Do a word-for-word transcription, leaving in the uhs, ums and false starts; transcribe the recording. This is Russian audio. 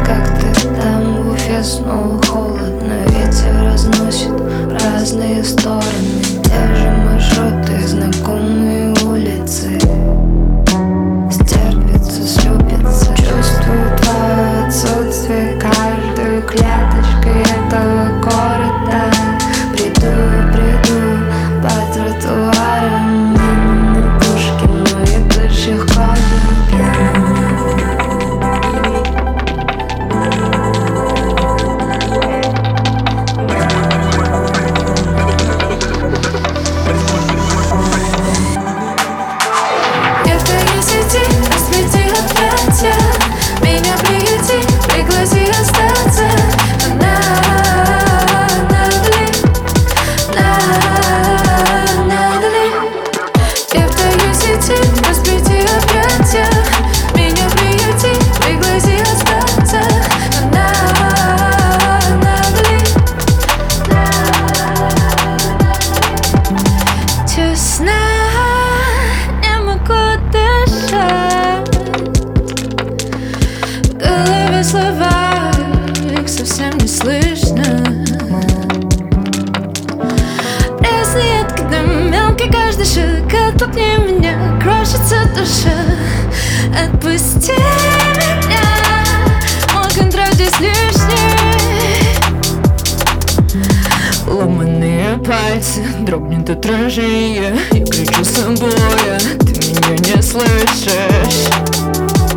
как ты там в Уфе снова холодно. Ветер разносит в разные стороны те же маршруты, знакомые улицы. Стерпится, слюбится, чувствую твое отсутствие каждой клеточкой этого города. Приду, приду по тротуарам мимо Пушкина и пешеходам. Не могу дышать, в голове слова, их совсем не слышно. Резные откуда мелкий каждый шаг, оттолкни меня, крошится душа. Отпусти меня, мой контроль здесь лишний. Ломаные пальцы, дрогнет отражение. Я кричу с боя, ты меня не слышишь.